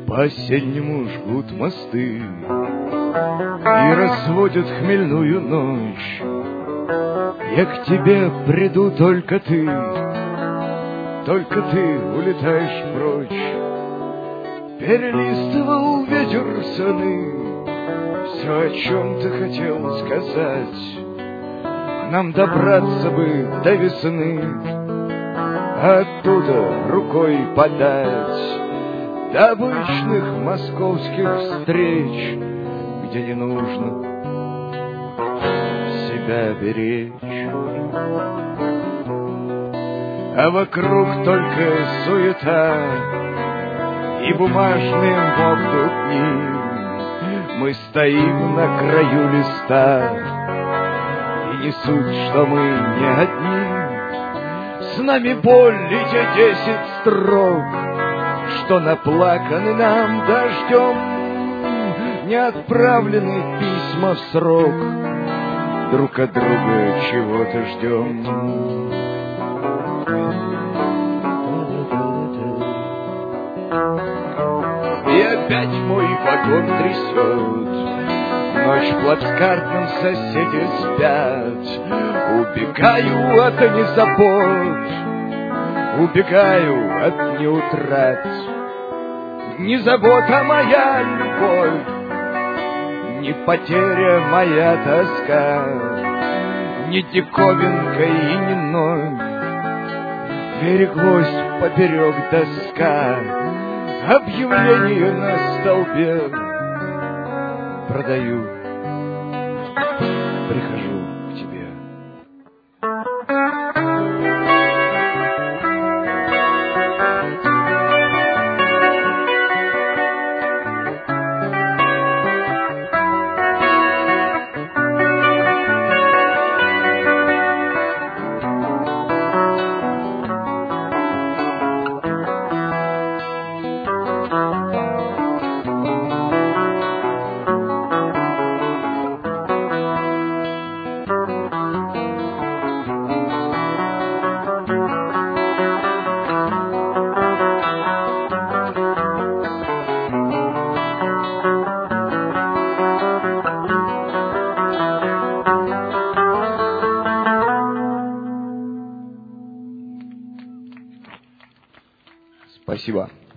По-осеннему жгут мосты и разводят хмельную ночь. Я к тебе приду, только ты улетаешь прочь. Перелистывал ветер сны, все, о чем ты хотел сказать. Нам добраться бы до весны, оттуда рукой подать до обычных московских встреч, где не нужно себя беречь. А вокруг только суета и бумажные мокнут дни. Мы стоим на краю листа, и не суть, что мы не одни. С нами боль и те 10 строк, что наплаканы нам дождем. Не отправлены письма в срок, друг от друга чего-то ждем. И опять мой вагон трясет, ночь в плацкартном соседи спят. Убегаю от незабот, убегаю от неутрат. Не забота моя любовь, не потеря моя тоска, не диковинка и не новь, береглось поперек доска. Объявление на столбе продаю, прихожу к тебе. Спасибо.